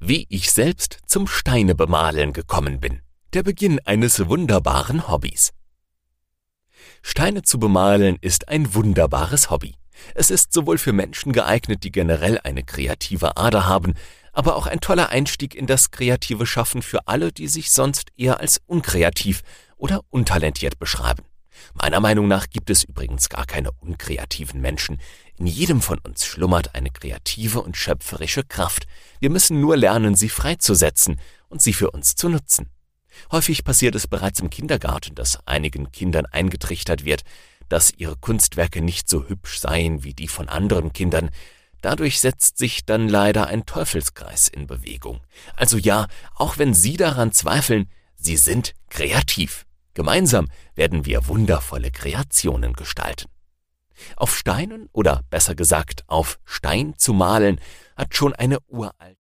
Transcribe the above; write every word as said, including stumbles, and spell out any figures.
Wie ich selbst zum Steinebemalen gekommen bin. Der Beginn eines wunderbaren Hobbys. Steine zu bemalen ist ein wunderbares Hobby. Es ist sowohl für Menschen geeignet, die generell eine kreative Ader haben, aber auch ein toller Einstieg in das kreative Schaffen für alle, die sich sonst eher als unkreativ oder untalentiert beschreiben. Meiner Meinung nach gibt es übrigens gar keine unkreativen Menschen. In jedem von uns schlummert eine kreative und schöpferische Kraft. Wir müssen nur lernen, sie freizusetzen und sie für uns zu nutzen. Häufig passiert es bereits im Kindergarten, dass einigen Kindern eingetrichtert wird, dass ihre Kunstwerke nicht so hübsch seien wie die von anderen Kindern. Dadurch setzt sich dann leider ein Teufelskreis in Bewegung. Also ja, auch wenn Sie daran zweifeln, Sie sind kreativ. Gemeinsam werden wir wundervolle Kreationen gestalten. Auf Steinen oder besser gesagt auf Stein zu malen, hat schon eine uralte